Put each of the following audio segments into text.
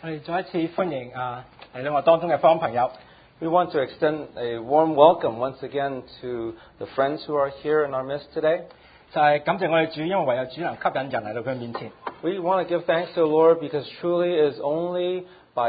我哋再一次歡迎嚟到我當中嘅方朋友。 We want to extend a warm welcome once again to the friends who are here in our midst today. 就係感謝我哋主，因為唯有主能吸引人嚟到佢面前。 We want to give thanks to the Lord because truly it is only by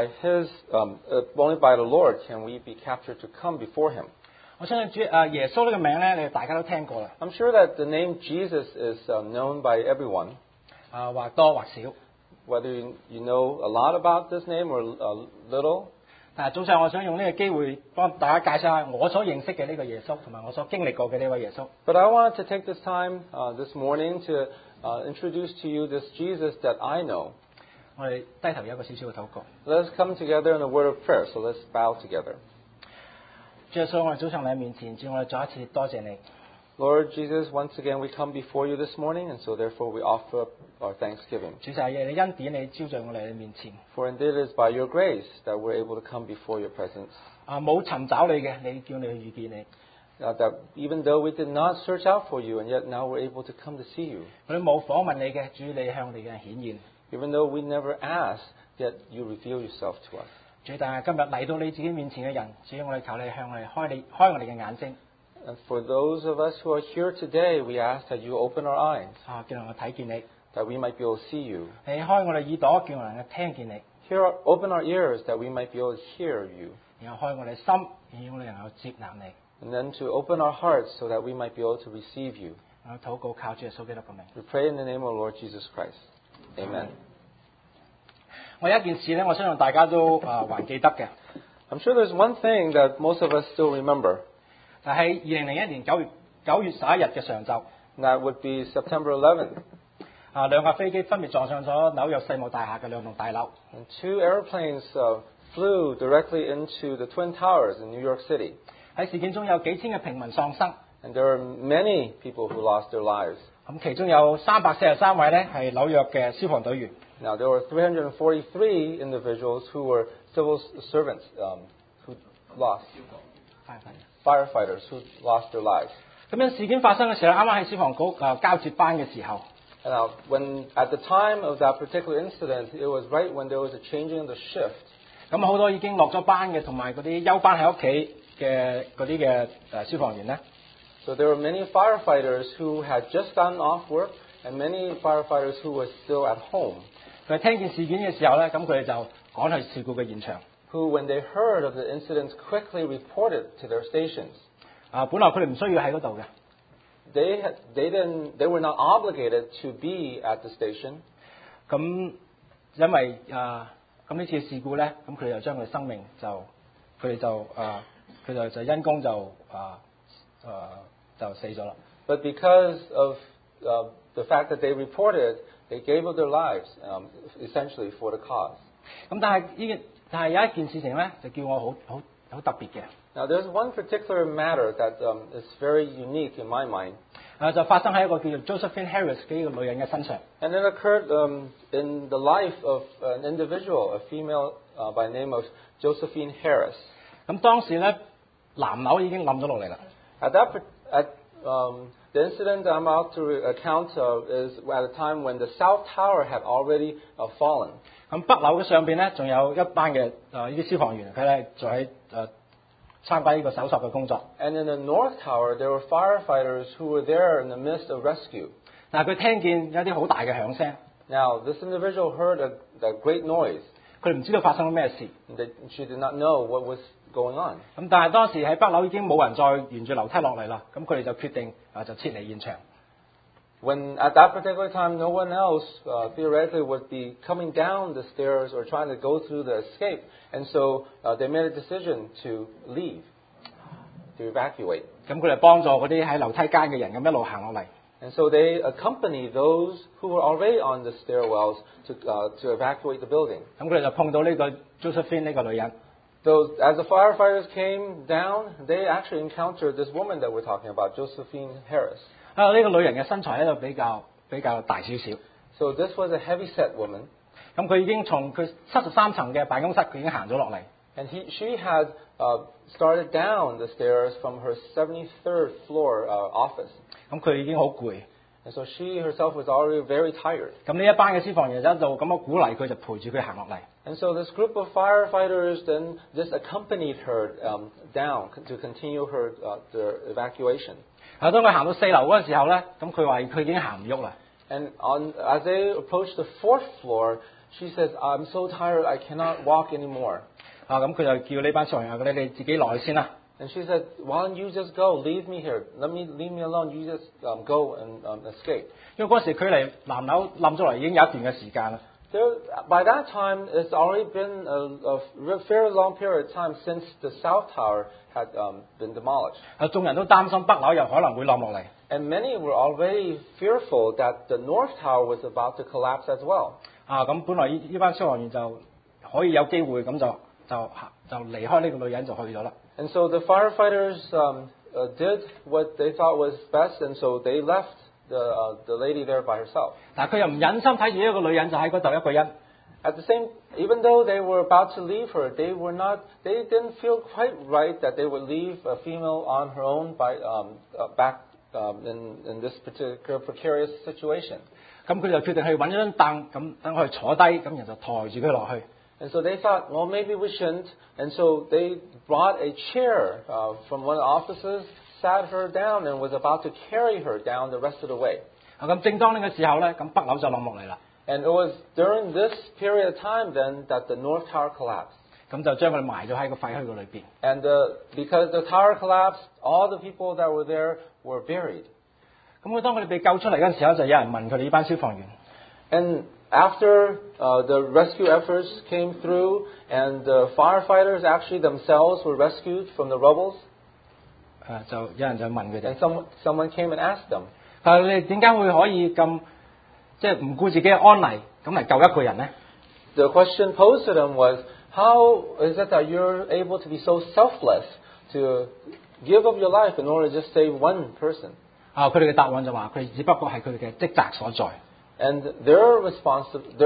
the Lord can we be captured to come before Him. 我相信主耶穌呢個名咧，你哋大家都聽過啦。 I'm sure that the name Jesus is known by everyone. 或多或少。 Whether you know a lot about this name or little. 但係早上我想用呢個機會幫大家介紹下我所認識嘅呢個耶穌，同埋我所經歷過嘅呢位耶穌。 But I wanted to take this time this morning to introduce to you this Jesus that I know. 我哋低頭有一個少少嘅禱告。 Let's come together in a word of prayer. So let's bow together. 主耶穌，我哋早上嚟面前，主我哋再一次多謝你。 Lord Jesus, once again we come before you this morning, and so therefore we offer up our thanksgiving. 主就係你恩典，你招聚我哋面前。 For indeed it is by your grace that we're able to come before your presence. 冇尋找你嘅，你叫你去遇見你。 That even though we did not search out for you, and yet now we're able to come to see you. 我哋冇訪問你嘅，主你向我哋嘅顯現。 Even though we never asked, yet you reveal yourself to us. 主，但係今日嚟到你自己面前嘅人，主我哋求你向我哋開我哋嘅眼睛。 And for those of us who are here today, we ask that you open our eyes. 叫我睇見你。 That we might be able to see you. 你開我哋耳朵，叫我能夠聽見你。 Open our ears that we might be able to hear you. 然後開我哋心，讓我哋能夠接納你。 And then to open our hearts so that we might be able to receive you. 我禱告靠主耶穌基督嘅名。 We pray in the name of Lord Jesus Christ. Amen. 我有一件事咧，我相信大家都還記得嘅。 I'm sure there's one thing that most of us still remember. 就喺2001年9月11日嘅上晝。 That would be September 11th. 兩架飛機分別撞上咗紐約世貿大廈嘅兩棟大樓。 And two airplanes flew directly into the Twin Towers in New York City. 喺事件中有幾千嘅平民喪生。 And there are many people who lost their lives. 咁其中有343位咧係紐約嘅消防隊員。 Now there were 343 individuals who were civil servants who lost. Firefighters who lost their lives. 咁樣事件發生嘅時候，啱啱喺消防局交接班嘅時候。 Now, at the time of that particular incident, it was right when there was a changing of the shift. 咁好多已經落咗班嘅，同埋嗰啲休班喺屋企嘅嗰啲嘅消防員咧。 So there were many firefighters who had just gotten off work, and many firefighters who were still at home. 佢聽見事件嘅時候咧，咁佢哋就趕去事故嘅現場。 Who, when they heard of the incidents, quickly reported to their stations. 本來佢哋唔需要喺嗰度嘅。 They were not obligated to be at the station. 咁因為咁呢次事故咧，咁佢哋就將佢生命佢哋就因公就死咗啦。 But because of the fact that they reported, they gave up their lives, essentially for the cause. 咁但係有一件事情咧，就叫我好特別嘅。 Now there's one particular matter that is very unique in my mind. 就發生喺一個叫做 Josephine Harris 嘅一個女人嘅身上。 And it occurred in the life of an individual, a female by the name of Josephine Harris. 咁當時咧，南樓已經冧咗落嚟啦。 The incident I'm about to account of is at a time when the South Tower had already fallen. 咁北樓嘅上邊咧，仲有一班嘅呢啲消防員，佢咧就喺參加呢個搜索嘅工作。 And in the North Tower, there were firefighters who were there in the midst of rescue. 但係佢聽見有啲好大嘅響聲。 Now, this individual heard a great noise. 佢唔知道發生咗咩事。 She did not know what was going on. 咁但係當時喺北樓已經冇人再沿住樓梯落嚟啦，咁佢哋就決定就撤離現場。 When at that particular time, no one else theoretically would be coming down the stairs or trying to go through the escape, and so they made a decision to leave, to evacuate. 咁佢哋幫助嗰啲喺樓梯間嘅人咁一路行落嚟。 And so they accompanied those who were already on the stairwells to evacuate the building. 咁佢哋就碰到呢個 Josephine 呢個女人。 So as the firefighters came down, they actually encountered this woman that we're talking about, Josephine Harris. 呢個女人嘅身材咧就比較大少少。 So this was a heavy-set woman. 咁佢已經從佢73層嘅辦公室，佢已經行咗落嚟。 And she had started down the stairs from her 73rd floor office. 咁佢已經好攰。 And so she herself was already very tired. 咁呢一班嘅消防員就一路咁樣鼓勵佢，就陪住佢行落嚟。 And so this group of firefighters then just accompanied her down to continue their evacuation. 當佢行到4樓嗰陣時候咧，咁佢話佢已經行唔喐啦。 And as they approached the 4th floor, she says, "I'm so tired, I cannot walk anymore." 咁佢就叫呢班少年你自己落去先啦。 And she said, "Why don't you just go? Leave me here. Leave me alone. You just go and escape." 因為嗰時距離南樓冧咗嚟已經有一段嘅時間啦。 By that time, it's already been a fairly long period of time since the South Tower had been demolished. 眾人都擔心北樓又可能會冧落嚟。 And many were already fearful that the North Tower was about to collapse as well. 咁本來呢班消防員就可以有機會咁就離開呢個女人就去咗啦。 And so the firefighters did what they thought was best, and so they left the lady there by herself. 但係佢又唔忍心睇住一個女人就喺嗰度一個人。 At the same, even though they were about to leave her, they didn't feel quite right that they would leave a female on her own back in this particular precarious situation. 咁佢就決定去揾張凳，咁等佢坐低，咁然後就抬住佢落去。 And so they thought, well, maybe we shouldn't. And so they brought a chair from one of the officers, sat her down, and was about to carry her down the rest of the way. 咁正當呢個時候咧，咁北樓就冧落嚟啦。 And it was during this period of time then that the North Tower collapsed. 咁就將佢埋咗喺個廢墟嘅裏邊。 And because the tower collapsed, all the people that were there were buried. 咁當佢哋被救出嚟嗰陣時候，就有人問佢哋呢班消防員。 And after the rescue efforts came through, and the firefighters actually themselves were rescued from the rubble, 就有人就問佢哋。 And someone came and asked them. 但係你哋點解會可以咁即係唔顧自己嘅安危咁嚟救一個人呢？ The question posed to them was, how is it that you're able to be so selfless to give up your life in order to just save one person? 佢哋嘅答案就話佢哋只不過係佢哋嘅職責所在。 And their response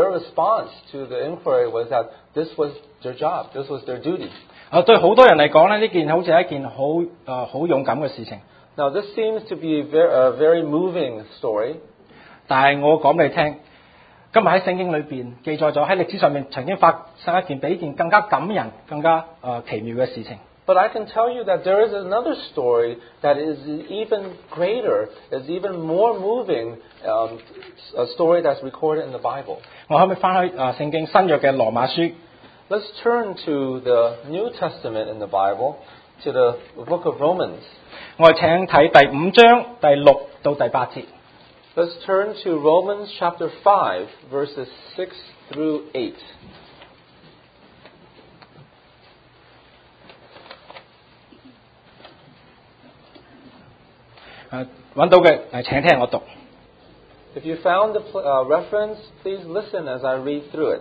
to the inquiry was that this was their job, this was their duty. 對好多人嚟講咧，呢件好似係一件好勇敢嘅事情。 Now this seems to be a very moving story. 但係我講俾你聽，今日喺聖經裏邊記載咗喺歷史上面曾經發生一件比呢件更加感人、更加奇妙嘅事情。 But I can tell you that there is another story that is even greater, is even more moving, a story that's recorded in the Bible. 我可唔可以翻去聖經新約嘅羅馬書？ Let's turn to the New Testament in the Bible, to the book of Romans. 我哋請睇第5章第6到第8節。 Let's turn to Romans chapter 5, verses 6 through 8. 揾到嘅請聽我讀。 If you found the reference, please listen as I read through it.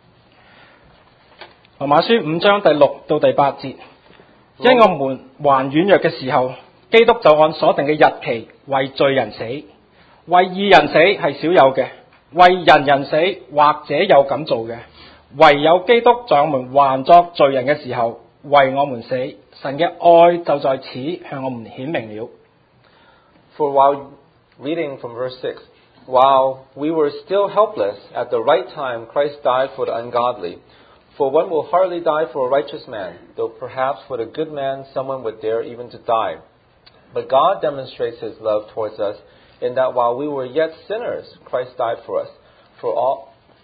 羅馬書5章第6到第8節，因我們還軟弱嘅時候，基督就按所定嘅日期為罪人死，為義人死係少有嘅，為人死或者有咁做嘅，唯有基督在我們還作罪人嘅時候為我們死，神嘅愛就在此向我們顯明了。 For while reading from verse 6, while we were still helpless, at the right time Christ died for the ungodly. For one will hardly die for a righteous man, though perhaps for the good man someone would dare even to die. But God demonstrates His love towards us, in that while we were yet sinners, Christ died for us. For all.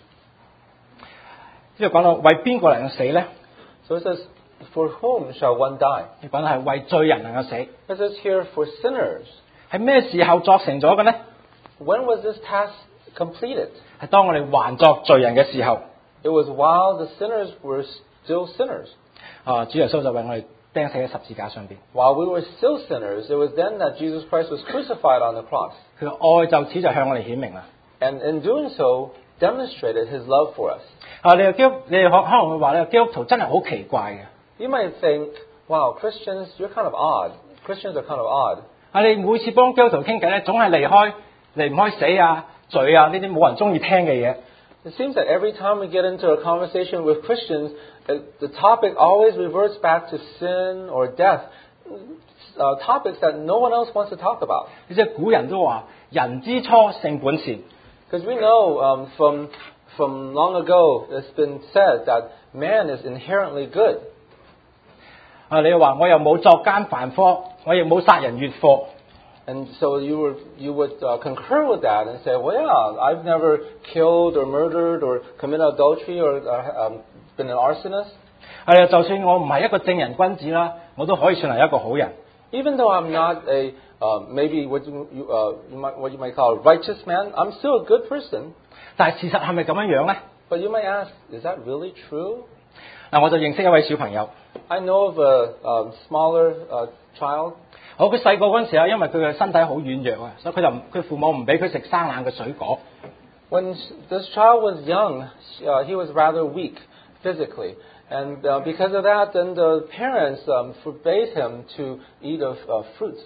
呢度講到為邊個能夠死呢？ So it says, for whom shall one die? 呢講到係為罪人能夠死。 It says here, for sinners. 係咩時候作成咗嘅呢？ When was this task completed? 係當我哋還作罪人嘅時候。 It was while the sinners were still sinners. 主耶穌就為我哋釘死喺十字架上邊。 While we were still sinners, it was then that Jesus Christ was crucified on the cross. 佢嘅愛就此就向我哋顯明啦。 And in doing so, demonstrated His love for us. 你哋可能會話咧，基督徒真係好奇怪嘅。 You might think, wow, Christians, you're kind of odd. Christians are kind of odd. 你每次幫基督徒傾偈咧，總係離唔開死啊、罪啊呢啲冇人中意聽嘅嘢。 It seems that every time we get into a conversation with Christians, the topic always reverts back to sin or death, topics that no one else wants to talk about. 即係古人都話人之初性本善。 Because we know from long ago, it's been said that man is inherently good. 你又話我又冇作奸犯科，我亦冇殺人越貨。 And so you would concur with that and say, well, yeah, I've never killed or murdered or committed adultery or been an arsonist. 係啊，就算我唔係一個正人君子啦，我都可以算係一個好人。 Even though I'm not a maybe what you might call a righteous man, I'm still a good person. 但係事實係咪咁樣樣咧？ But you might ask, is that really true? 嗱，我就認識一位小朋友。 I know of a smaller child. 佢細個嗰陣時啊，因為佢嘅身體好軟弱啊，所以佢父母唔俾佢食生冷嘅水果。 When this child was young, he was rather weak physically. And because of that, then the parents forbade him to eat of fruits.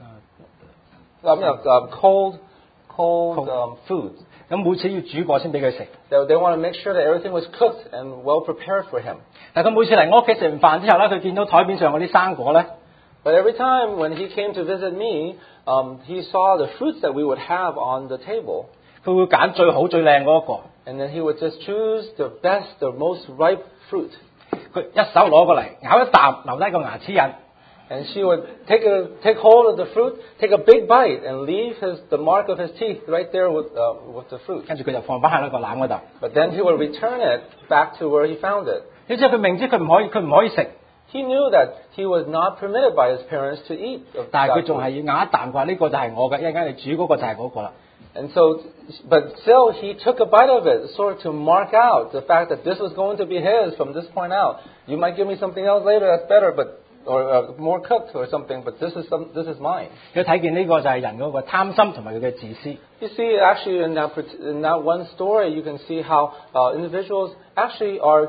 Cold foods. 咁每次要煮過先俾佢食。 They want to make sure that everything was cooked and well prepared for him. 但係佢每次嚟我屋企食完飯之後咧，佢見到台面上嗰啲生果咧， But every time when he came to visit me, he saw the fruits that we would have on the table. 佢會揀最好最靚嗰一個。 And then he would just choose the best, the most ripe fruit. 佢一手攞過嚟咬一啖，留低個牙齒印。 And she would take hold of the fruit, take a big bite, and leave the mark of his teeth right there with the fruit. 跟住佢就放翻喺個籃嗰度。 But then he would return it back to where he found it. 你知佢明知佢唔可以食， He knew that he was not permitted by his parents to eat of 但係 that 佢仲係 fruit. 要咬一啖，佢話呢個就係我嘅，一陣間你煮嗰個就係嗰個啦。 And so, but still, he took a bite of it, sort of to mark out the fact that this was going to be his from this point out. You might give me something else later that's better, or more cooked or something, but this is mine. 佢睇見呢個就係人嗰個貪心同埋佢嘅自私。 You see, actually, in that one story, you can see how individuals actually are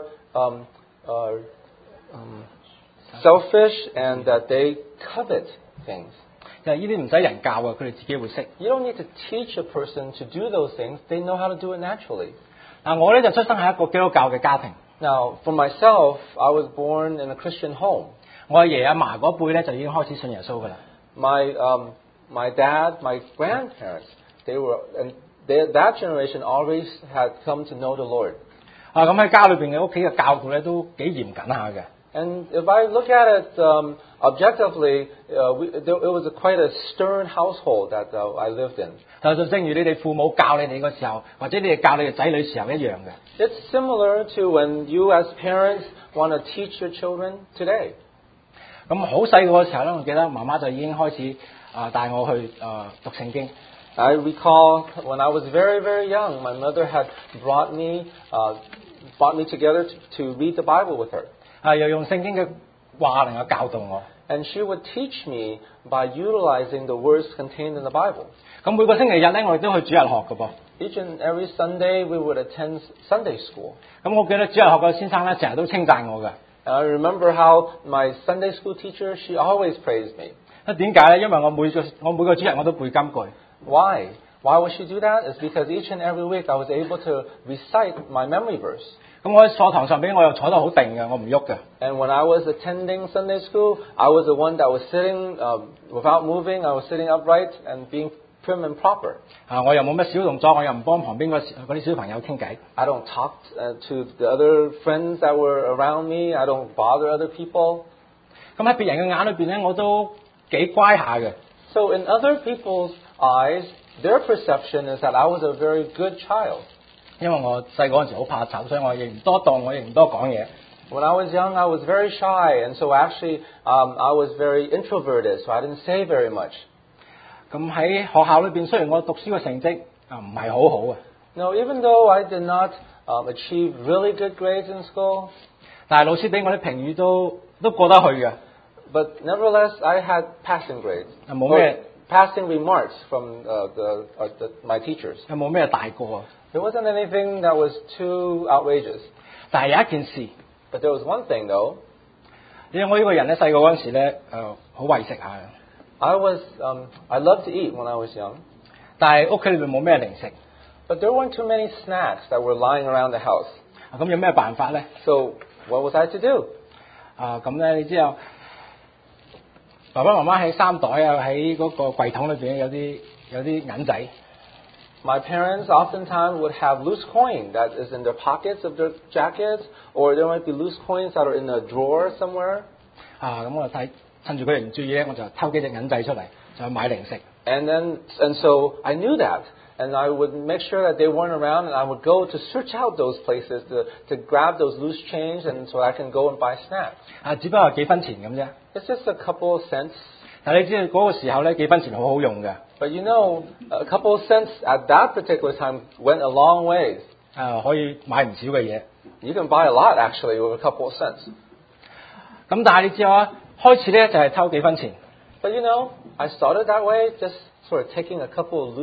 selfish and that they covet things. 就係呢啲唔使人教啊，佢哋自己會識。 You don't need to teach a person to do those things; they know how to do it naturally. 嗱，我咧就出生喺一個基督教嘅家庭。 Now, for myself, I was born in a Christian home. 我阿爺阿嫲嗰輩咧就已經開始信耶穌噶啦。 My dad, my grandparents, that generation always had come to know the Lord. 咁喺家裏邊嘅屋企嘅教導咧都幾嚴謹下嘅。 And if I look at it objectively, it was quite a stern household that I lived in. 就正如你哋父母教你哋嘅時候，或者你哋教你哋仔女時候一樣嘅。 It's similar to when you as parents want to teach your children today. 咁好細個嘅時候咧，我記得媽媽就已經開始帶我去讀聖經。 I recall when I was very, very young, my mother had brought me together to read the Bible with her. 又用聖經嘅話能夠教導我。 And she would teach me by utilizing the words contained in the Bible. 咁每個星期日咧，我哋都去主日學嘅噃。 Each and every Sunday, we would attend Sunday school. 咁我記得主日學嘅先生咧，成日都稱讚我嘅。 And I remember how my Sunday school teacher, she always praised me. 點解咧？因為我每個主日我都背金句。 Why? Why would she do that? It's because each and every week I was able to recite my memory verse. 咁我喺課堂上邊我又坐得好定嘅，我唔喐嘅。 And when I was attending Sunday school, I was the one that was sitting without moving. I was sitting upright and being prim and proper. 我又冇乜小動作，我又唔幫旁邊嗰啲小朋友傾偈。 I don't talk to the other friends that were around me. I don't bother other people. 咁喺別人嘅眼裏邊咧，我都幾乖下嘅。 So in other people's eyes, their perception is that I was a very good child. 因為我細個嗰陣時好怕醜，所以我亦唔多動，我亦唔多講嘢。 When I was young, I was very shy, and so actually I was very introverted, so I didn't say very much. 咁喺學校裏邊，雖然我讀書嘅成績唔係好好啊， No, even though I did not achieve really good grades in school, 但係老師俾我啲評語都過得去嘅。 but nevertheless, I had passing grades. 冇咩 Passing remarks from my teachers. 又冇咩大過啊。 There wasn't anything that was too outrageous. 但係有一件事， But there was one thing, though. 因為我呢個人咧細個嗰陣時咧好為食下嘅， I loved to eat when I was young. 但係屋企裏邊冇咩零食， But there weren't too many snacks that were lying around the house. 咁有咩辦法咧？ So what was I to do? 咁咧你知道，爸爸媽媽喺衫袋啊，喺嗰個櫃桶裏邊有啲銀仔。 My parents oftentimes would have loose coin that is in their pockets of their jackets, or there might be loose coins that are in a drawer somewhere. 咁我趁住佢哋唔注意咧，我就偷幾隻銀仔出嚟，就去買零食。 And so I knew that, and I would make sure that they weren't around, and I would go to search out those places to grab those loose change, and so I can go and buy snacks. 只不過係幾分錢咁啫。 It's just a couple of cents. 但你知道嗰個時候咧，幾分錢好好用嘅。 But you know, a couple of cents at that particular time went a long ways. 可以買唔少嘅嘢。 You can buy a lot actually with a couple of cents. 咁但係你知道啊，開始咧就係偷幾分錢。 But you know, I started that way, just sort of taking a couple of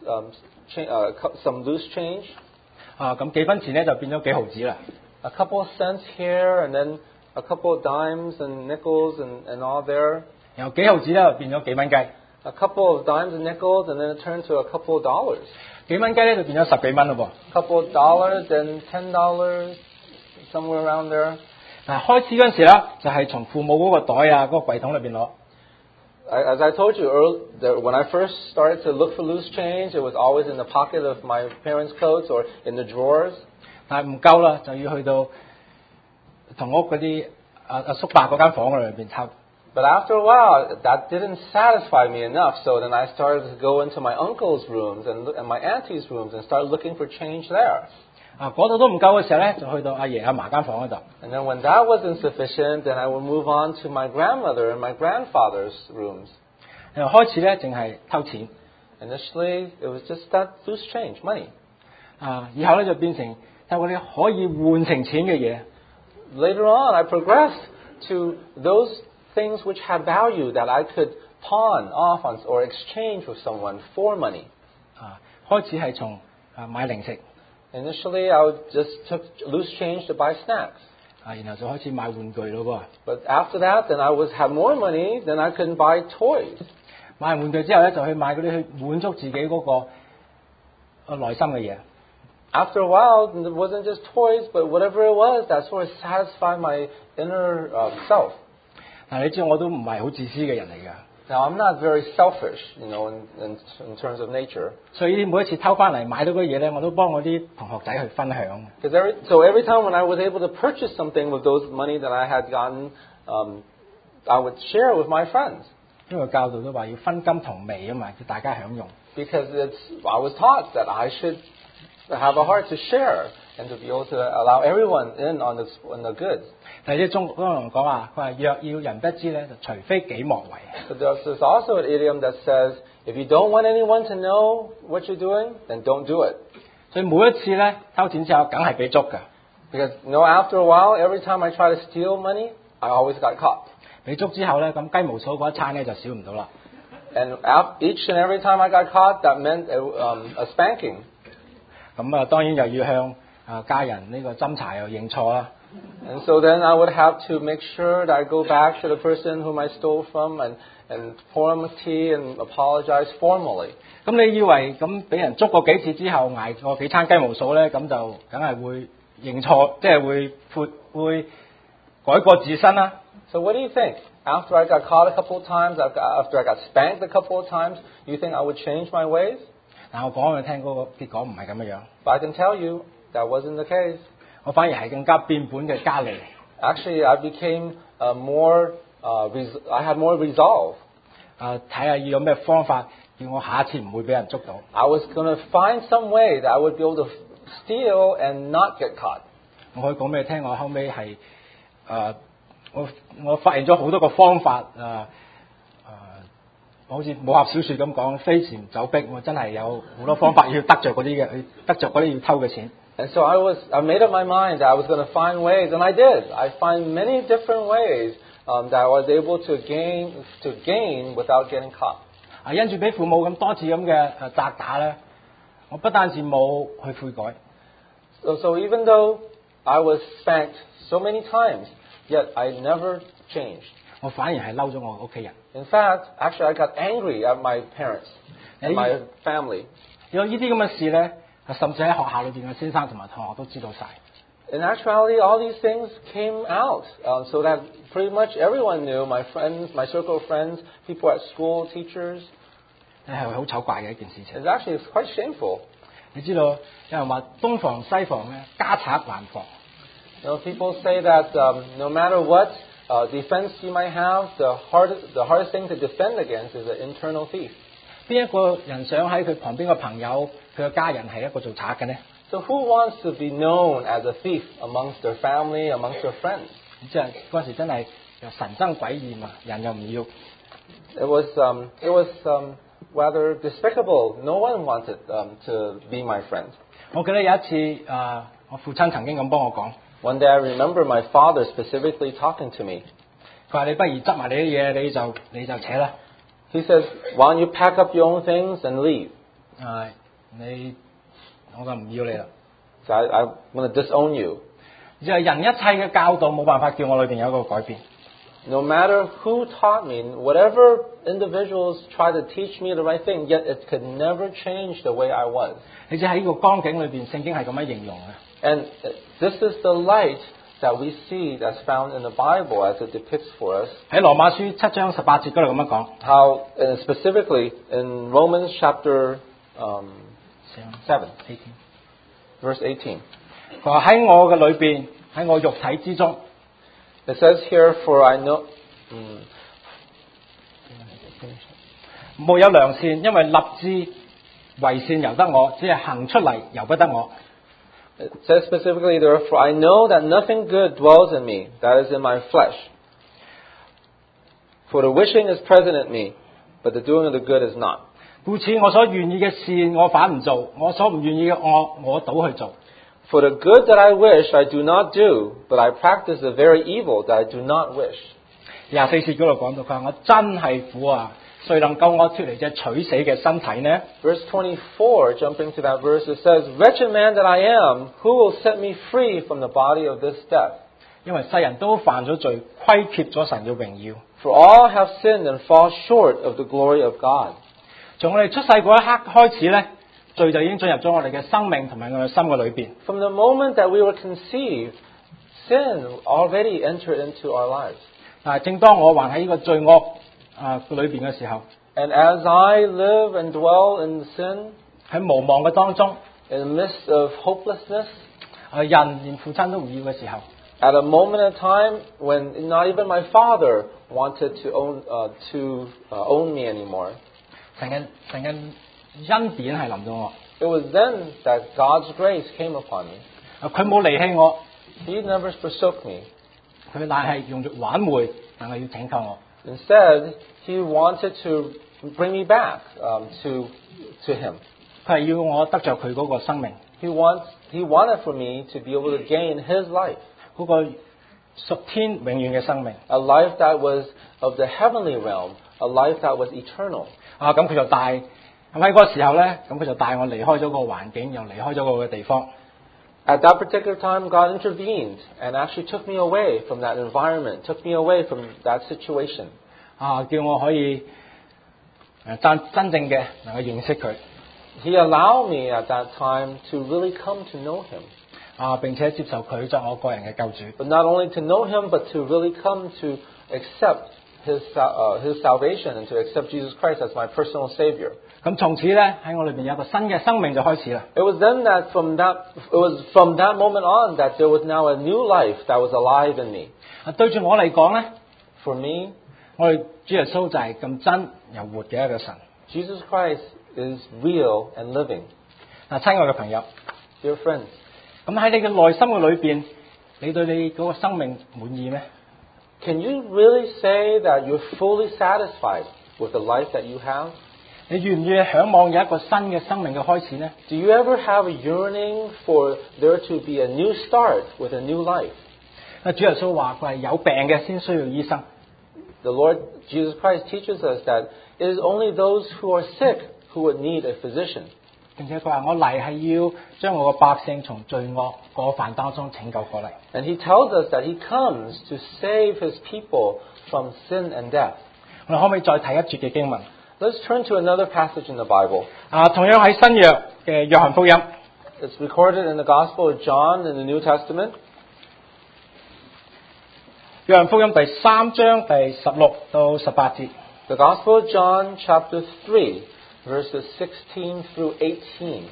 some loose change. 咁幾分錢咧就變咗幾毫子啦。 A couple of cents here, and then a couple of dimes and nickels and all there. 然後幾毫子咧就變咗幾蚊雞。 A couple of dimes and nickels, and then it turned to a couple of dollars. 幾蚊雞咧就變咗10幾蚊咯噃。 A couple of dollars, then $10, somewhere around there. 嗱，開始嗰陣時咧就係從父母嗰個袋啊嗰個櫃桶裏邊攞。 As I told you earlier, when I first started to look for loose change, it was always in the pocket of my parents' coats or in the drawers. 但係唔夠啦，就要去到同屋嗰啲阿叔伯嗰間房裏邊偷。 But after a while, that didn't satisfy me enough, so then I started to go into my uncle's rooms and my auntie's rooms and start looking for change there. 嗰度都唔夠嘅時候咧，就去到阿爺阿嫲間房嗰度。 And then when that wasn't sufficient, then I would move on to my grandmother and my grandfather's rooms. 開始咧淨係偷錢。 Initially, it was just that loose change, money. 以後咧就變成偷嗰啲可以換成錢嘅嘢。 Later on, I progressed to those things which had value that I could pawn off on or exchange with someone for money. 開始係從買零食。 Initially, I would just took loose change to buy snacks. 然後就開始買玩具咯噃。 But after that, then I had more money, then I could buy toys. 買完玩具之後咧，就去買嗰啲去滿足自己嗰個內心嘅嘢。 After a while, it wasn't just toys, but whatever it was that sort of satisfied my inner self. 嗱，你知我都唔係好自私嘅人嚟㗎。 Now, I'm not very selfish, you know, in terms of nature. 所以每一次偷翻嚟買到嗰啲嘢咧，我都幫我啲同學仔去分享。 So every time when I was able to purchase something with those money that I had gotten, I would share with my friends. 因為教導都話要分金同味啊嘛，叫大家享用。 Because I was taught that I should have a heart to share and to be able to allow everyone in on the goods. 但係啲中國人講話，佢話若要人不知咧，就除非己莫為。 But there's also an idiom that says, if you don't want anyone to know what you're doing, then don't do it. 所以每一次咧偷錢之後，梗係俾捉㗎。 Because after a while, every time I try to steal money, I always got caught. 俾捉之後咧，咁雞毛掃嗰一餐咧就少唔到啦。 And each and every time I got caught, that meant a spanking. 咁當然又要向家人呢個斟茶又認錯啦。 And so then I would have to make sure that I go back to the person whom I stole from and pour him a tea and apologize formally. 咁你以為咁俾人捉過幾次之後，捱過幾餐雞毛掃咧，咁就梗係會認錯，即係會改過自身啦。 So what do you think? After I got caught a couple of times, after I got spanked a couple of times, you think I would change my ways? 但我講俾你聽嗰個結果唔係咁樣。 But I can tell you that wasn't the case. 我反而係更加變本嘅加利。 Actually, I became I had more resolve. 睇下要有咩方法，叫我下一次唔會俾人捉到。 I was going to find some way that I would be able to steal and not get caught. 我可以講俾你聽，我後尾係我發現咗好多個方法好似武俠小説咁講，飛檐走壁，我真係有好多方法要得着嗰啲嘅，得着嗰啲要偷嘅錢。 And so I made up my mind that I was going to find ways, and I did. I find many different ways that I was able to gain without getting caught. 因住俾父母咁多次咁嘅責打咧，我不單止冇去悔改。 So even though I was spanked so many times, yet I never changed. 我反而係嬲咗我屋企人。 In fact, actually, I got angry at my parents and my family. 有呢啲咁嘅事咧，甚至喺學校裏邊嘅先生同埋同學都知道晒。 In actuality, all these things came out so that pretty much everyone knew, my friends, my circle of friends, people at school, teachers. 係好醜怪嘅一件事情。 It's actually quite shameful. 你知道有人話東防西防咧，家賊難防。 You know, people say that no matter what defense you might have, the hardest thing to defend against is an internal thief. 邊一個人想喺佢旁邊嘅朋友、佢嘅家人係一個做賊嘅呢？ So who wants to be known as a thief amongst their family, amongst their friends? 即係嗰陣時真係又神憎鬼厭啊，人又唔要。 It was rather despicable. No one wanted to be my friend. 我記得有一次我父親曾經咁幫我講， One day I remember my father specifically talking to me. 佢話你不如執埋你啲嘢，你就扯啦。 He says, "Why don't you pack up your own things and leave?" 我就唔要你啦。 So I'm going to disown you. 就係人一切嘅教導冇辦法叫我裏邊有一個改變。 No matter who taught me, whatever individuals tried to teach me the right thing, yet it could never change the way I was. 你知喺呢個光景裏邊，聖經係咁樣形容嘅。 And this is the light that we see that's found in the Bible as it depicts for us 喺羅馬書7章18節嗰度咁樣講。 how, specifically in Romans chapter 7, verse 18, 佢話喺我嘅裏邊，喺我肉體之中， it says here, "For I know." 沒有良善，因為立志為善由得我，只係行出嚟由不得我。 It says specifically, "Therefore I know that nothing good dwells in me, that is in my flesh. For the wishing is present in me, but the doing of the good is not." 故此我所願意嘅善我反唔做，我所唔願意嘅惡我倒去做。 For the good that I wish I do not do, but I practice the very evil that I do not wish. 24節嗰度講到，佢話我真係苦啊！誰能救我脱離這取死嘅身體呢？ Verse 24, jumping to that verse, it says, "Wretched man that I am, who will set me free from the body of this death? 因為世人都犯咗罪，虧缺咗神嘅榮耀。 For all have sinned and fall short of the glory of God." 從我哋出世嗰一刻開始咧，罪就已經進入咗我哋嘅生命同埋我哋心嘅裏邊。 From the moment that we were conceived, sin already entered into our lives. 但係正當我還喺呢個罪惡裏邊嘅時候， And as I live and dwell in sin, 喺無望嘅當中， in the midst of hopelessness, 人連父親都唔要嘅時候， at a moment in time when not even my father wanted to own me anymore, 神嘅恩典係臨到我， it was then that God's grace came upon me. 佢冇離棄我， He never forsook me. 佢乃係用作挽回，但係要拯救我。 Instead, He wanted to bring me back to Him. 佢係要我得着佢嗰個生命， He wanted for me to be able to gain His life, 嗰個屬天永遠嘅生命。 a life that was of the heavenly realm, a life that was eternal. 咁佢就帶喺嗰個時候咧，咁佢就帶我離開咗個環境，又離開咗嗰個地方。 At that particular time, God intervened and actually took me away from that environment, took me away from that situation. 叫我可以真正嘅能夠認識佢。 He allowed me at that time to really come to know Him. 並且接受佢作我個人嘅救主。 But not only to know Him, but to really come to accept His salvation and to accept Jesus Christ as my personal Savior. 咁從此咧喺我裏邊有一個新嘅生命就開始啦。 It was from that moment on that there was now a new life that was alive in me. 對住我嚟講咧， For me, 我哋主耶穌就係咁真又活嘅一個神。 Jesus Christ is real and living. 親愛嘅朋友， Dear friends, 咁喺你嘅內心嘅裏邊，你對你嗰個生命滿意咩？ can you really say that you're fully satisfied with the life that you have? 你願唔願意嚮望有一個新嘅生命嘅開始呢？ Do you ever have a yearning for there to be a new start with a new life? 主耶穌話佢係有病嘅先需要醫生。 The Lord Jesus Christ teaches us that it is only those who are sick who would need a physician. 並且佢話我嚟係要將我嘅百姓從罪惡過犯當中拯救過嚟。 And He tells us that He comes to save His people from sin and death. 我哋可唔可以再睇一節嘅經文？ Let's turn to another passage in the Bible. 同樣喺新約嘅約翰福音， It's recorded in the Gospel of John in the New Testament. 約翰福音第3章第16到18節。 The Gospel of John, chapter 3, verses 16 through 18.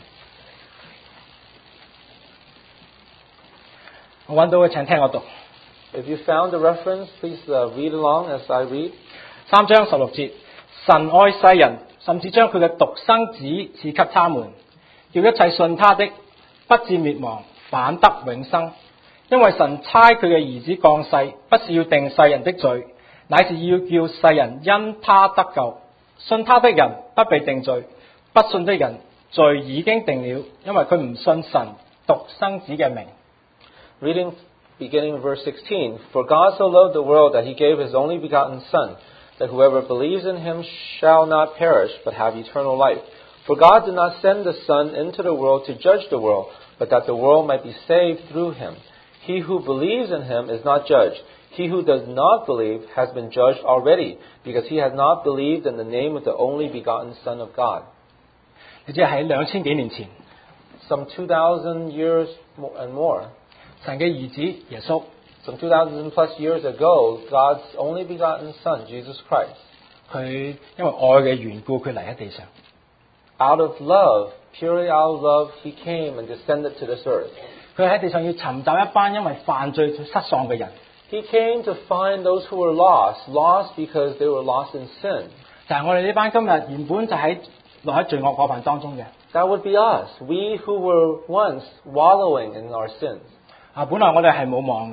我揾到嘅請聽我讀。 If you found the reference, please read along as I read. 3章16節，神愛世人，甚至將佢嘅獨生子賜給他們，叫一切信他的不至滅亡，反得永生。因為神差佢嘅兒子降世，不是要定世人的罪，乃是要叫世人因他得救。信他的人不被定罪，不信的人罪已經定了，因為佢唔信神獨生子嘅名。 Reading beginning in verse 16. For God so loved the world that he gave his only begotten Son, that whoever believes in him shall not perish, but have eternal life. For God did not send the Son into the world to judge the world, but that the world might be saved through him. He who believes in him is not judged. He who does not believe has been judged already, because he has not believed in the name of the only begotten Son of God. 你知喺2000幾年前， Some 2,000 years and more, 神嘅兒子耶穌， some 2,000 plus years ago, God's only begotten Son, Jesus Christ, 佢因為愛嘅緣故，佢嚟喺地上。 out of love, purely out of love, he came and descended to this earth. 佢喺地上要尋找一班因為犯罪失喪嘅人， He came to find those who were lost because they were lost in sin. 就係我哋呢班今日原本就落喺罪惡過犯當中嘅。 That would be us, we who were once wallowing in our sins. 本來我哋係冇望嘅，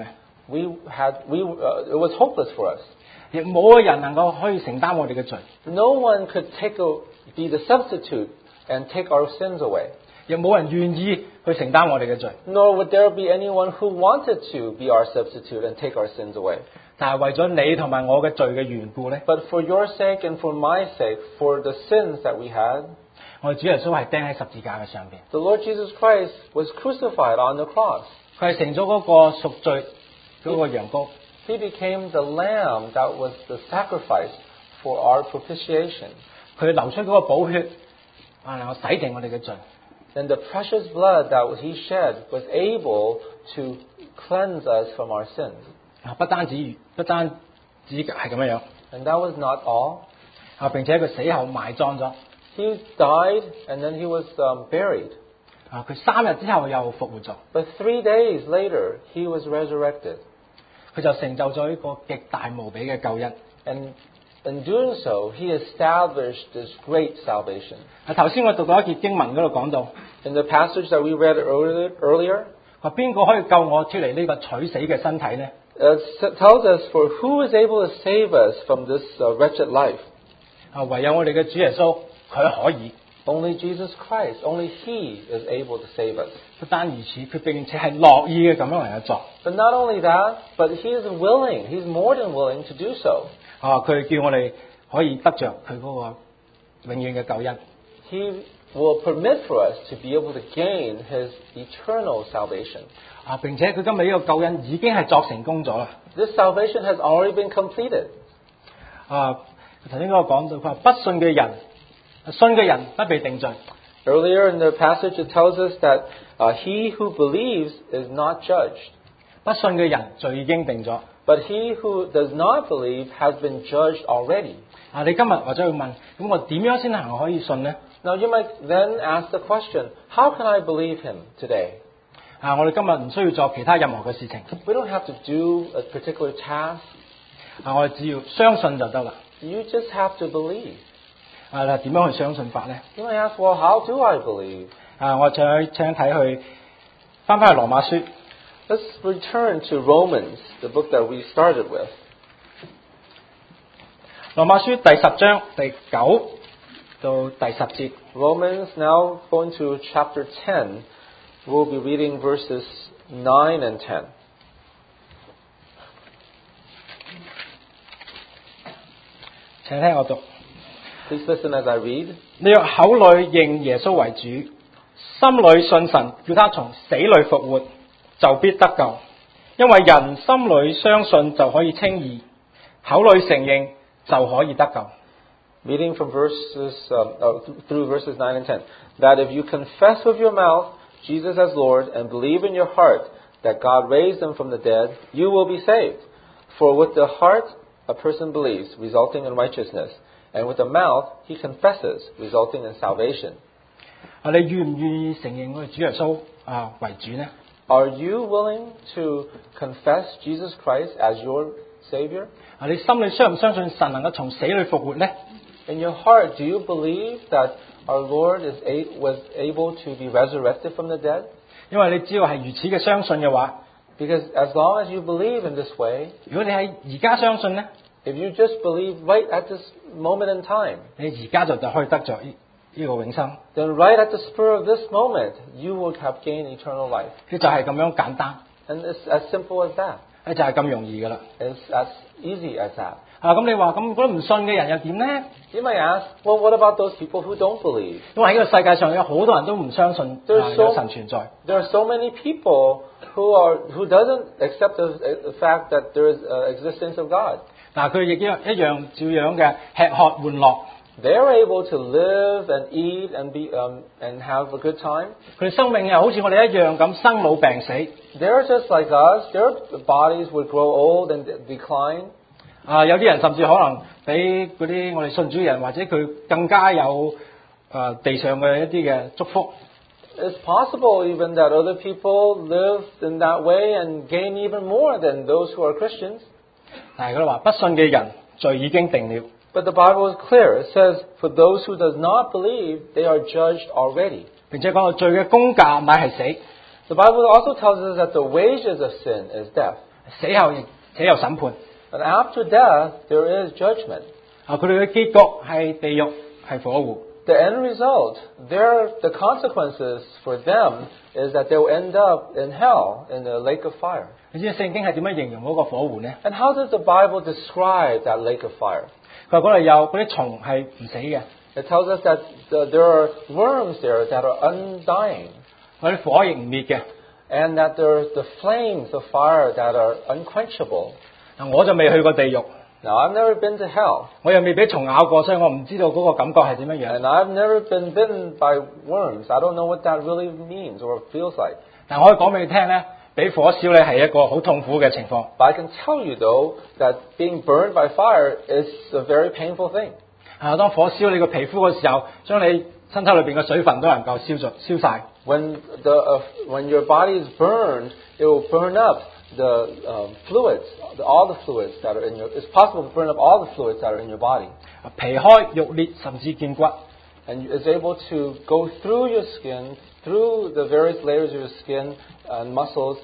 It was hopeless for us. 亦冇個人能夠可以承擔我哋嘅罪， No one could be the substitute and take our sins away. 亦冇人願意去承擔我哋嘅罪。 Nor would there be anyone who wanted to be our substitute and take our sins away. 但係為咗你同埋我嘅罪嘅緣故咧， But for your sake and for my sake, for the sins that we had, 我哋主耶穌係釘喺十字架嘅上邊， the Lord Jesus Christ was crucified on the cross. 佢係成咗嗰個贖罪嗰個羊羔， He became the lamb that was the sacrifice for our propitiation. 佢流出嗰個寶血，能夠洗淨我哋嘅罪。 And the precious blood that he shed was able to cleanse us from our sins. 不單止係咁樣， And that was not all. 並且佢死後埋葬咗， He died and then he was buried. 佢3日之後又復活咗， But 3 days later, he was resurrected. 佢就成就咗一個極大無比嘅救恩。 And in doing so, he established this great salvation. 頭先我讀到一節經文嗰度講到， In the passage that we read earlier, 話邊個可以救我脱離呢個取死嘅身體呢？ it tells us, for who is able to save us from this wretched life? 唯有我哋嘅主耶穌，佢可以。 Only Jesus Christ, only he is able to save us. 不單如此，佢並且係樂意嘅咁樣嚟去做。 But not only that, but he is willing, he's more than willing to do so. 佢叫我哋可以得着佢嗰個永遠嘅救恩。 He will permit for us to be able to gain his eternal salvation. 並且佢今日呢個救恩已經係作成功咗啦。 This salvation has already been completed. 頭先嗰個講到，佢話不信嘅人，信嘅人不被定罪。 Earlier in the passage, it tells us that he who believes is not judged. 不信嘅人罪已經定咗。 But he who does not believe has been judged already. 你今日或者會問，咁我點樣先能可以信呢？ Now you might then ask the question, how can I believe him today? 我哋今日唔需要做其他任何嘅事情， We don't have to do a particular task. 我哋只要相信就得啦。 You just have to believe. 點樣去相信法呢？ You might ask, well, how do I believe? 我請睇去翻去羅馬書。 Let's return to Romans, the book that we started with. 羅馬書第10章第9到第10節。 Romans, now going to chapter 10, we'll be reading verses 9 and 10. 請聽我讀。 Please listen as I read. 你若口裏認耶穌為主，心裏信神，叫他從死裏復活，就必得救。因為人心裏相信就可以稱義，口裏承認就可以得救。 Reading from through verses 9 and 10. That if you confess with your mouth Jesus as Lord and believe in your heart that God raised him from the dead, you will be saved. For with the heart a person believes, resulting in righteousness, and with the mouth he confesses, resulting in salvation. 你願唔願意承認我哋主耶穌為主呢？ Are you willing to confess Jesus Christ as your Savior? 你心裏相唔相信神能夠從死裏復活呢？ In your heart, do you believe that our Lord was able to be resurrected from the dead? 因為你只要係如此嘅相信嘅話， Because as long as you believe in this way, 如果你喺而家相信呢， if you just believe right at this moment in time, 你而家就可以得着呢個永生。 then right at the spur of this moment, you will have gained eternal life. 佢就係咁樣簡單， And it's as simple as that. 就係咁容易噶啦。 It's as easy as that. 咁你話咁嗰啲唔信嘅人又點呢？ You might ask, well, what about those people who don't believe? 因為喺個世界上有好多人都唔相信有神存在。 There are so many people who doesn't accept the fact that there is existence of God. 但係佢亦一樣照樣嘅吃喝玩樂。 They're able to live and eat and and have a good time. 佢哋生命又好似我哋一樣咁生老病死。 They're just like us. Their bodies would grow old and decline. 有啲人甚至可能比嗰啲我哋信主嘅人，或者佢更加有地上嘅一啲嘅祝福。 It's possible even that other people live in that way and gain even more than those who are Christians. 但係佢哋話不信嘅人罪已經定了。 But the Bible is clear. It says, for those who does not believe, they are judged already. 並且講到罪嘅工價乃係死， The Bible also tells us that the wages of sin is death. 死後審判。 And after death, there is judgment. 佢哋嘅結局係地獄，係火湖。 The end result, the consequences for them is that they will end up in hell, in the lake of fire. 你知聖經係點樣形容嗰個火湖呢？ And how does the Bible describe that lake of fire? 佢話嗰度有嗰啲蟲係唔死嘅， It tells us that there are worms there that are undying, 嗰啲火亦唔滅嘅。 and that there are the flames of fire that are unquenchable. 我就未去過地獄， Now, I've never been to hell, 我又未俾蟲咬過，所以我唔知道嗰個感覺係點樣樣。 and I've never been bitten by worms. I don't know what that really means or feels like. 但我可以講俾你聽咧，俾火燒咧係一個好痛苦嘅情況。 But I can tell you, though, that being burned by fire is a very painful thing. 當火燒你個皮膚嘅時候，將你身體裏邊嘅水分都能夠燒晒。 When your body is burned, it will burn up the fluids, all the fluids that are in your. It's possible to burn up all the fluids that are in your body, 皮開肉裂，甚至見骨。 and it's able to go through your skin, through the various layers of your skin and muscles,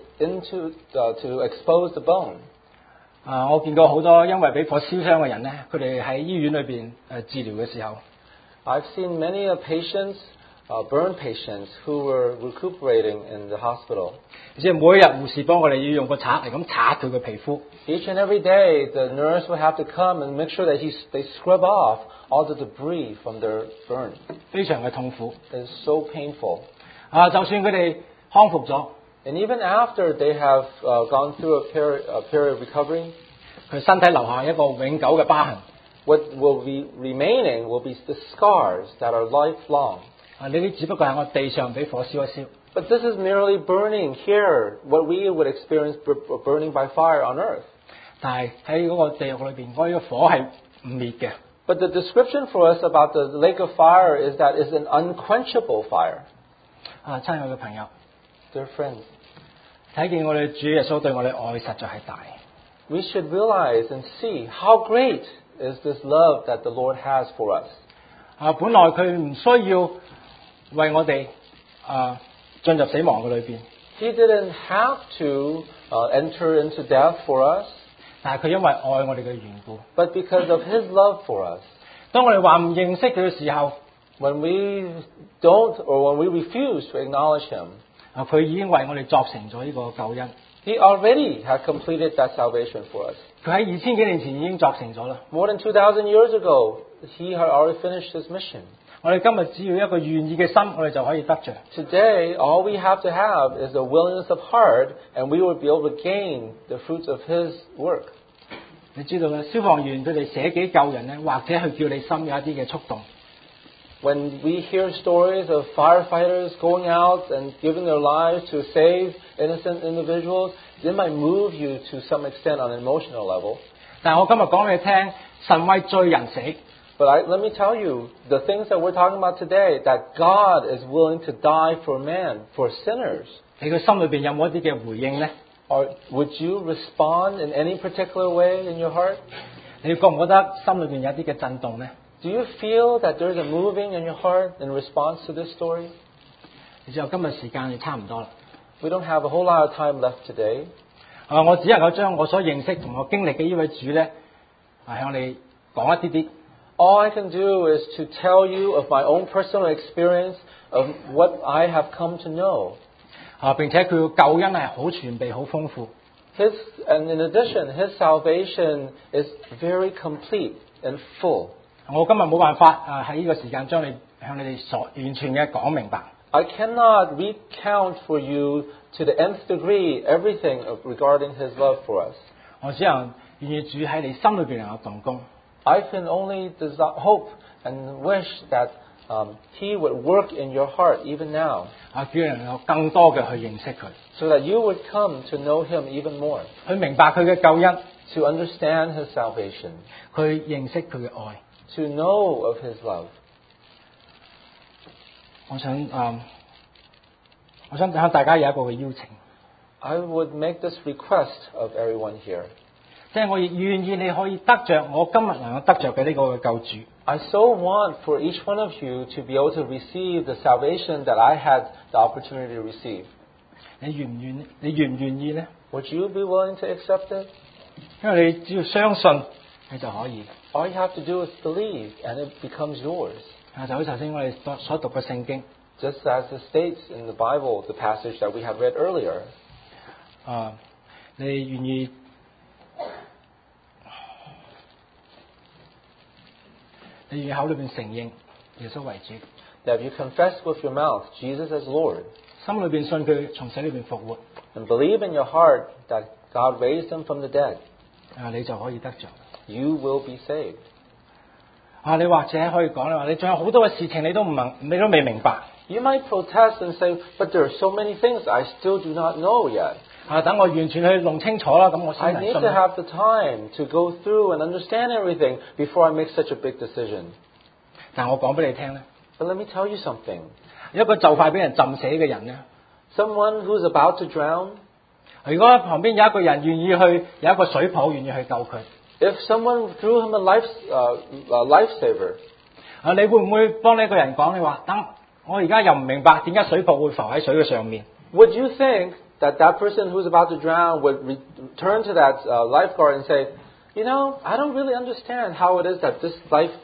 to expose the bone. 我見過好多因為俾火燒傷嘅人咧，佢哋喺醫院裏邊治療嘅時候， I've seen many patients, burn patients, who were recuperating in the hospital. 而且每一日護士幫我哋要用個刷嚟咁刷佢嘅皮膚。 Each and every day, the nurse would have to come and make sure that they scrub off all the debris from their burn. 非常嘅痛苦。 It's so painful. 就算佢哋康復咗， And even after they have gone through a period of recovery, 佢身體留下一個永久嘅疤痕。 what will be remaining will be the scars that are lifelong. 呢啲只不過係我地上俾火燒一燒。 But this is merely burning here, what we would experience burning by fire on earth. 但係喺嗰個地獄裏邊，嗰啲火係唔滅嘅。 But the description for us about the lake of fire is that it's an unquenchable fire. 親愛嘅朋友， Dear friends, 睇見我哋主耶穌對我哋愛實在係大。 we should realize and see how great is this love that the Lord has for us. 本來佢唔需要為我哋進入死亡嘅裏邊， He didn't have to enter into death for us, 但係佢因為愛我哋嘅緣故， but because of His love for us. 當我哋話唔認識佢嘅時候， When we don't or when we refuse to acknowledge Him, 佢已經為我哋作成咗呢個救恩。 He already had completed that salvation for us. 佢喺2000幾年前已經作成咗啦。 More than 2,000 years ago, He had already finished His mission. 我哋今日只要一個願意嘅心，我哋就可以得着。 Today, all we have to have is a willingness of heart, and we will be able to gain the fruits of His work. 你知道啦，消防員佢哋捨己救人咧，或者去叫你心有一啲嘅觸動。 When we hear stories of firefighters going out and giving their lives to save innocent individuals, it might move you to some extent on an emotional level. 但係我今日講俾你聽，神為罪人死。 But let me tell you, the things that we're talking about today, that God is willing to die for man, for sinners. 你嘅心裏邊有冇一啲嘅回應呢？ Or would you respond in any particular way in your heart? 你覺唔覺得心裏邊有一啲嘅震動呢？ Do you feel that there's a moving in your heart in response to this story? 你知道今日時間就差唔多啦。 We don't have a whole lot of time left today. 我只能夠將我所認識同我經歷嘅呢位主咧，向你講一啲啲。 All I can do is to tell you of my own personal experience of what I have come to know. 並且佢嘅救恩係好全備、好豐富。 And in addition, His salvation is very complete and full. 我今日冇辦法喺呢個時間將你向你哋所完全嘅講明白。 I cannot recount for you to the nth degree everything regarding His love for us. 我只能願意主喺你心裏邊能夠動工。 I can only hope and wish that He would work in your heart even now. 叫你能夠更多嘅去認識佢， So that you would come to know Him even more. 去明白佢嘅救恩， To understand His salvation. 去認識佢嘅愛。 To know of His love. 我想向大家有一個嘅邀請， I would make this request of everyone here. 即係我亦願意你可以得着我今日能夠得着嘅呢個嘅救主。 I so want for each one of you to be able to receive the salvation that I had the opportunity to receive. 你願唔願意呢？ Would you be willing to accept it? 因為你只要相信，你就可以。 All you have to do is believe, and it becomes yours. 就好似頭先我哋所讀嘅聖經， Just as it states in the Bible, the passage that we have read earlier. 你願意口裏邊承認耶穌為主， That you confess with your mouth Jesus as Lord, 心裏邊信佢從死裏邊復活， and believe in your heart that God raised Him from the dead, 你就可以得着。 you will be saved. 你或者可以講你話你仲有好多嘅事情你都未明白。 You might protest and say, but there are so many things I still do not know yet. 等我完全去弄清楚啦，咁我 I 先嚟 need 信。 to have the time to go through and understand everything before I make such a big decision. 但我講俾你聽咧， But let me tell you something. 一個就快俾人浸死嘅人咧， Someone who's about to drown, 如果旁邊有一個人願意去有一個水泡願意去救佢， if someone threw him a lifesaver, 你會唔會幫呢個人講？你話等我而家又唔明白點解水泡會浮喺水嘅上面？ would you think that that person who's about to drown would turn to that lifeguard and say, you know, I don't really understand how it is that this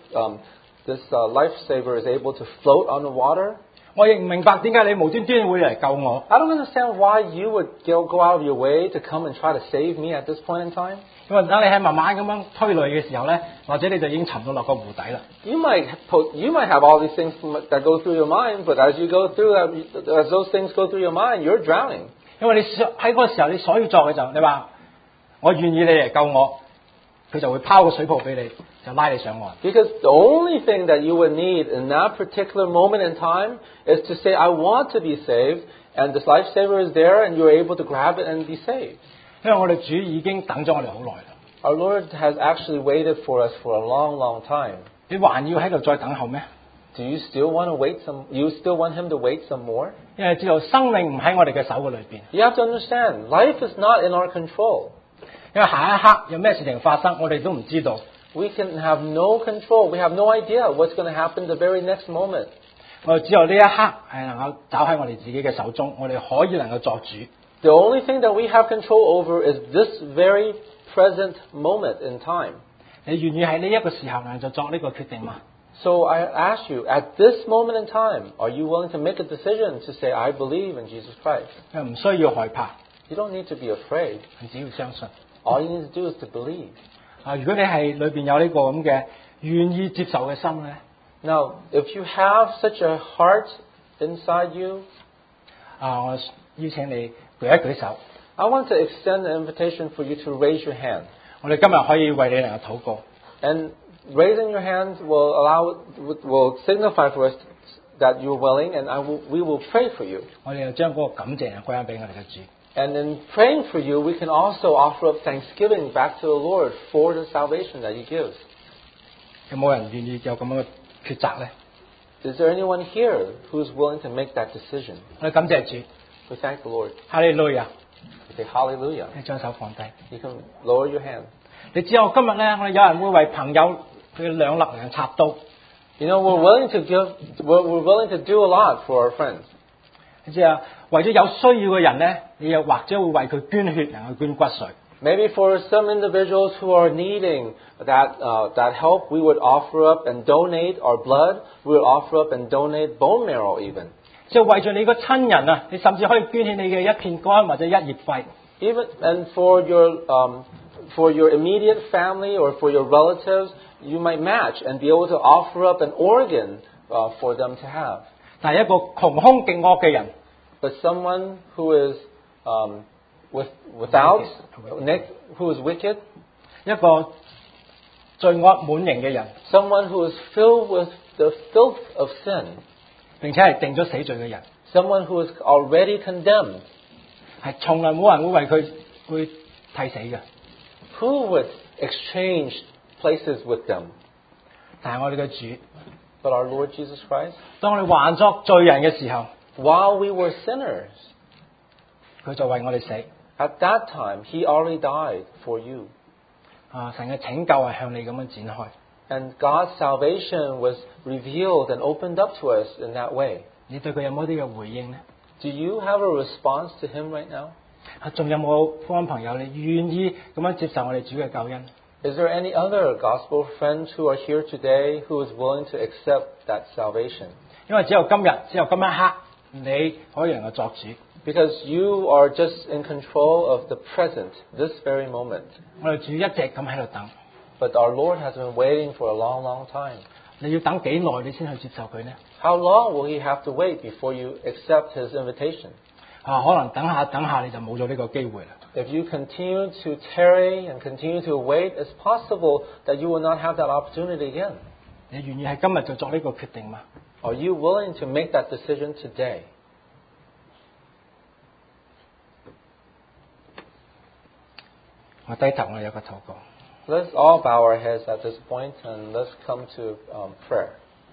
lifesaver is able to float on the water. 我亦唔明白點解你無端端會嚟救我。 I don't understand why you would go out of your way to come and try to save me at this point in time. 因為等你喺慢慢咁樣推累嘅時候咧，或者你就已經沉到落個湖底啦。 You might have all these things that go through your mind, but as those things go through your mind, you're drowning. 因為你喺嗰個時候你所要做嘅就你話我願意你嚟救我，佢就會拋個水泡俾你，就拉你上岸。 Because the only thing that you would need in that particular moment in time is to say, I want to be saved, and this lifesaver is there, and you're able to grab it and be saved. 因為我哋主已經等咗我哋好耐啦， Our Lord has actually waited for us for a long, long time. 你還要喺度再等候咩？ Do you still want to wait you still want Him to wait some more? 因為知道生命唔喺我哋嘅手嘅裏邊， You have to understand, life is not in our control. 因為下一刻有咩事情發生，我哋都唔知道。 We can have no control. We have no idea what's going to happen the very next moment. 我哋只有呢一刻係能夠找喺我哋自己嘅手中，我哋可以能夠作主。 The only thing that we have control over is this very present moment in time. 你願意喺呢一個時候能夠作呢個決定嗎？ So I ask you, at this moment in time, are you willing to make a decision to say, I believe in Jesus Christ? 因為唔需要害怕， You don't need to be afraid. 你只要相信。 All you need to do is to believe. 如果你係裏邊有呢個咁嘅願意接受嘅心咧， Now, if you have such a heart inside you, 我邀請你舉一舉手。 I want to extend an invitation for you to raise your hand. 我哋今日可以為你能夠禱告。 And raising your hands will signify for us that you're willing, and we will pray for you. 我哋就將嗰個感謝歸翻俾我哋嘅主。 And in praying for you, we can also offer up thanksgiving back to the Lord for the salvation that He gives. 有冇人願意有咁樣嘅抉擇呢？ Is there anyone here who's willing to make that decision? 我哋感謝主， We thank the Lord. 哈利路亞！ We say hallelujah. 你將手放低。 You can lower your hand. 你知道今日呢，我哋有人會為朋友佢嘅兩肋嚟插刀。 You know, we're willing to do a lot for our friends. 你知啊，為咗有需要嘅人呢，你又或者會為佢捐血，然後捐骨髓。 Maybe for some individuals who are needing that help, we would offer up and donate our blood. We would offer up and donate bone marrow even. 即係為咗你個親人啊，你甚至可以捐獻你嘅一片肝或者一葉肺。 Even and for your immediate family or for your relatives, you might match and be able to offer up an organ for them to have. 但係一個窮兇極惡嘅人， But someone who is without, who is wicked, 一個罪惡滿盈嘅人， someone who is filled with the filth of sin, 並且係定咗死罪嘅人， someone who is already condemned, 係從來冇人會為佢會替死嘅。 who would exchange places with them? 但係我哋嘅主， But our Lord Jesus Christ, 當我哋還作罪人嘅時候， while we were sinners, 佢就為我哋死。 at that time, He already died for you. 神嘅拯救係向你咁樣展開。 And God's salvation was revealed and opened up to us in that way. 你對佢有冇啲嘅回應呢？ Do you have a response to Him right now? 仲有冇福音朋友你願意咁樣接受我哋主嘅救恩？ Is there any other gospel friends who are here today who is willing to accept that salvation? 因為只有今日，只有今一刻，你可以能夠作主。 Because you are just in control of the present, this very moment. 我哋主一直咁喺度等。 But our Lord has been waiting for a long, long time. 你要等幾耐你先去接受佢呢？ How long will He have to wait before you accept His invitation? 可能等下你就冇咗呢個機會啦。 If you continue to tarry and continue to wait, it's possible that you will not have that opportunity again. 你願意喺今日就作呢個決定嗎？ Are you willing to make that decision today? 我低頭，我有個禱告。 Let's all bow our heads at this point and let's come to prayer.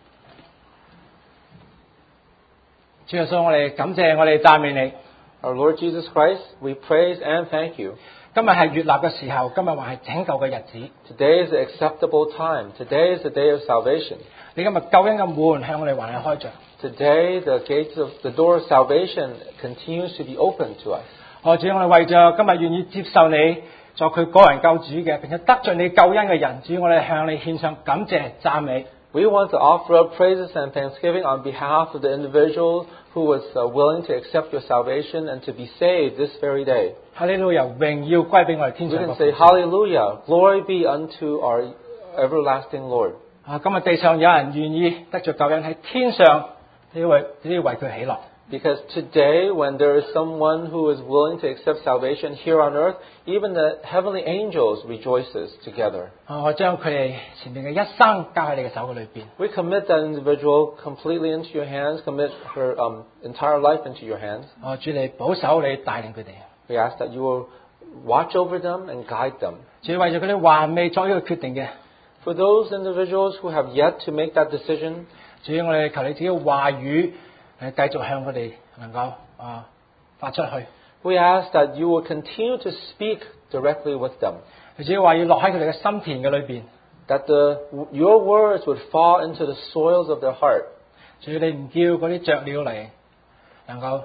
主耶穌，我哋感謝，我哋讚美你。 Our Lord Jesus Christ, we praise and thank you. 今日係悅納嘅時候，今日還係拯救嘅日子。 Today is the acceptable time. Today is the day of salvation. 你今日救恩嘅門向我哋還係開着。 Today, the door of salvation continues to be open to us. 主，我哋為着今日願意接受你作佢個人救主嘅，並且得着你救恩嘅人，主，我哋向你獻上感謝讚美。 We want to offer up praises and thanksgiving on behalf of the individual who was willing to accept your salvation and to be saved this very day. 哈利路亞，榮耀歸俾我哋天 We 上 can 嘅 say 父。 hallelujah, glory be unto our everlasting Lord. 今日地上有人願意得着救恩，喺天上你要為佢喜樂。 Because today, when there is someone who is willing to accept salvation here on earth, even the heavenly angels rejoices together. 我將佢哋前面嘅一生交喺你嘅手嘅裏邊。 We commit that individual completely into your hands, commit her entire life into your hands. 主，你保守你帶領佢哋。 We ask that you will watch over them and guide them. 主，為咗佢哋還未作呢個決定嘅， For those individuals who have yet to make that decision, 主，我哋求你自己嘅話語繼續向佢哋能夠發出去。 we ask that you will continue to speak directly with them. 你自己話要落喺佢哋嘅心田嘅裏邊。 That your words would fall into the soils of their heart. 主，你唔叫嗰啲雀鳥嚟能夠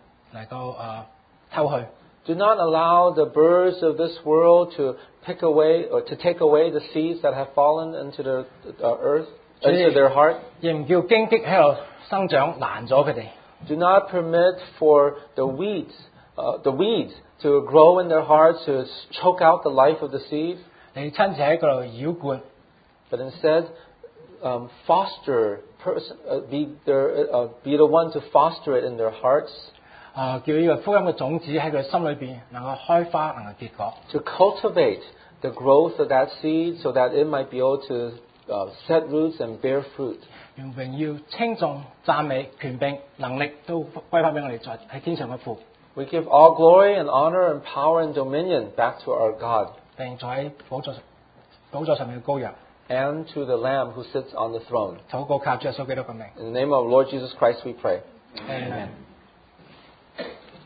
偷去。 Do not allow the birds of this world to pick away or to take away the seeds that have fallen into the earth, into their heart. 亦唔叫荊棘喺度生長攔咗佢哋。 Do not permit for the weeds to grow in their hearts to choke out the life of the seed. 你親自喺嗰度澆灌， But instead, be the one to foster it in their hearts. 叫呢個福音嘅種子喺佢心裏邊能夠開花，能夠結果。 To cultivate the growth of that seed so that it might be able to set roots and bear fruit. 用榮耀、稱頌、讚美、權柄、能力都歸翻俾我哋喺天上嘅父， We give all glory and honor and power and dominion back to our God. 並坐喺寶座上面嘅羔羊。 and to the Lamb who sits on the throne. 禱告靠主耶穌基督嘅名。 In the name of Lord Jesus Christ we pray. Amen.